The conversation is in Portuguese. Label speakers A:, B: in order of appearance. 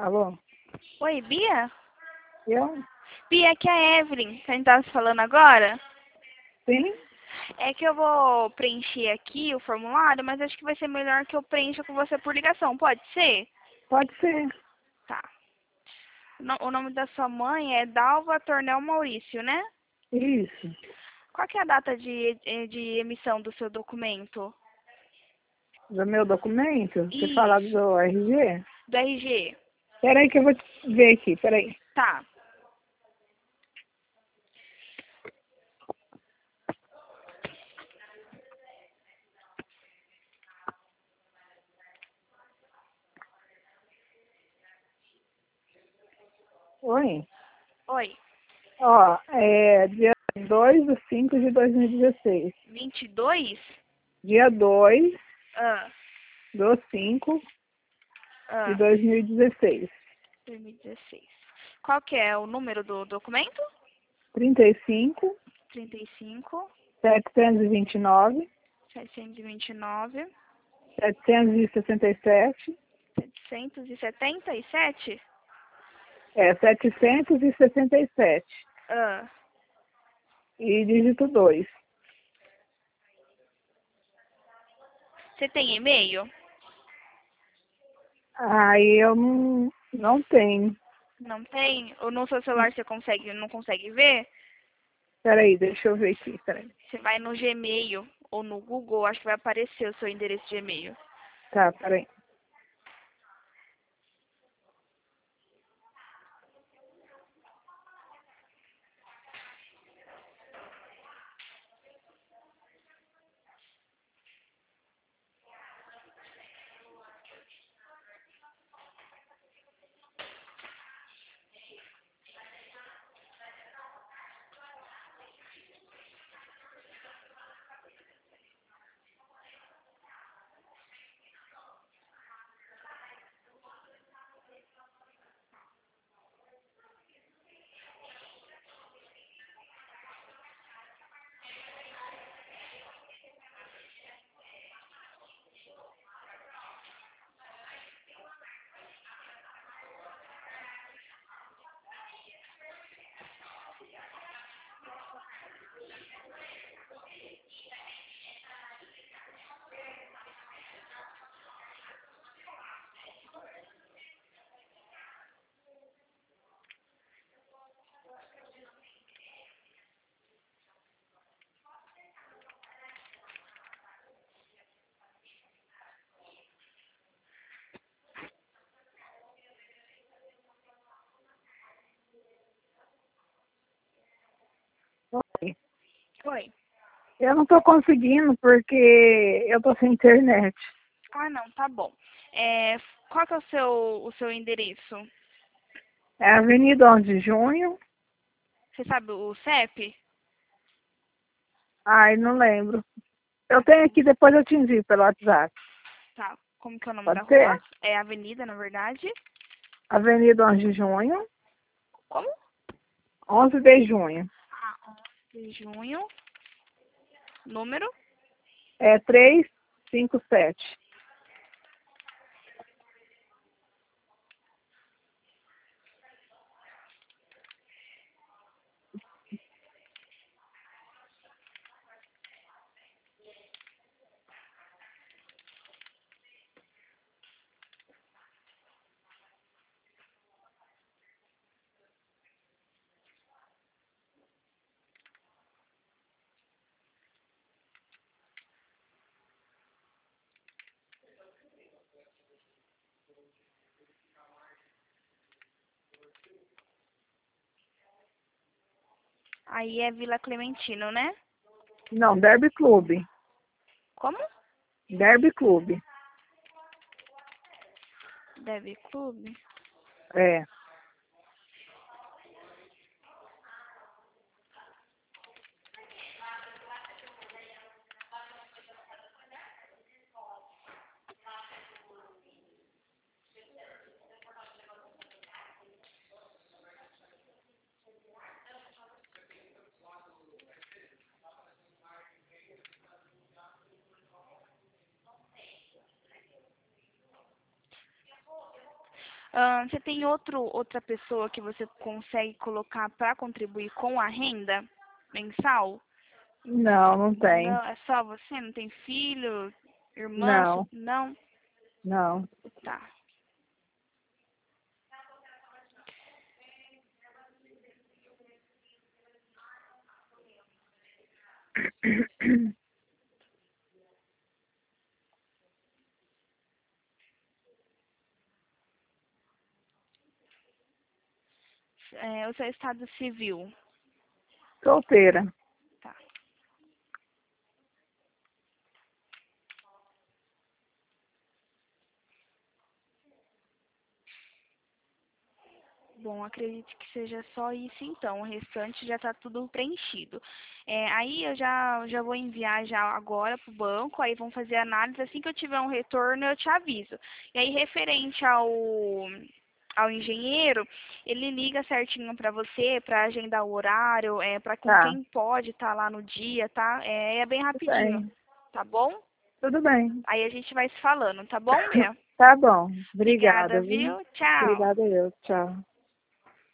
A: Alô?
B: Oi, Bia?
A: Eu?
B: Bia, aqui é a Evelyn, que a gente tava se falando agora.
A: Sim?
B: É que eu vou preencher aqui o formulário, mas acho que vai ser melhor que eu preencha com você por ligação, pode ser?
A: Pode ser.
B: Tá. O nome da sua mãe é Dalva Tornel Maurício, né?
A: Isso.
B: Qual que é a data de emissão do seu documento?
A: Do meu documento? Você fala
B: Isso,
A: do RG?
B: do RG.
A: Peraí que eu vou ver aqui, peraí.
B: Tá.
A: Oi?
B: Oi.
A: Ó, é dia 2/5/2016.
B: 22?
A: Dia 2
B: Ah,
A: do 5 de
B: ah,
A: 2016.
B: 2016. Qual que é o número do documento?
A: 35,
B: 35,
A: 729,
B: 729,
A: 767,
B: 777?
A: 767
B: Ah,
A: e dígito 2.
B: você tem e-mail?
A: Aí eu não tenho.
B: Não tem? Ou no seu celular você não consegue ver?
A: Peraí, deixa eu ver aqui, peraí.
B: Você vai no Gmail ou no Google, acho que vai aparecer o seu endereço de e-mail.
A: Tá, peraí. Oi.
B: Oi.
A: Eu não tô conseguindo porque eu tô sem internet.
B: Ah, não, tá bom. Qual que é o seu endereço?
A: É Avenida 11 de Junho.
B: Você sabe o CEP?
A: Ai, não lembro. Eu tenho aqui, depois eu te envio pelo WhatsApp.
B: Tá. Como que é o nome da
A: Pode
B: rua?
A: ser?
B: É Avenida, na verdade.
A: Avenida 11 de Junho.
B: Como?
A: 11 de junho.
B: Ah, 11 de junho. Número?
A: É 357.
B: Aí é Vila Clementino, né?
A: Não, Derby Clube.
B: Como?
A: Derby Clube.
B: Deve Clube.
A: É.
B: Você tem outra pessoa que você consegue colocar para contribuir com a renda mensal?
A: Não, não tem.
B: Não, é só você? Não tem filho, irmã?
A: Não,
B: Não?
A: não.
B: Tá. O seu estado civil?
A: Solteira.
B: Tá. Bom, acredito que seja só isso então. O restante já está tudo preenchido. Aí eu já vou enviar já agora para o banco, aí vão fazer a análise. Assim que eu tiver um retorno, eu te aviso. E aí, referente ao engenheiro, ele liga certinho para você, para agendar o horário, para com
A: Tá,
B: quem pode estar lá no dia, tá? É bem
A: tudo
B: rapidinho,
A: bem.
B: tá bom?
A: Tudo bem.
B: Aí a gente vai se falando, tá bom, Bia?
A: Tá bom.
B: Obrigada,
A: Obrigada, viu?
B: viu? Tchau.
A: Obrigada eu. Tchau.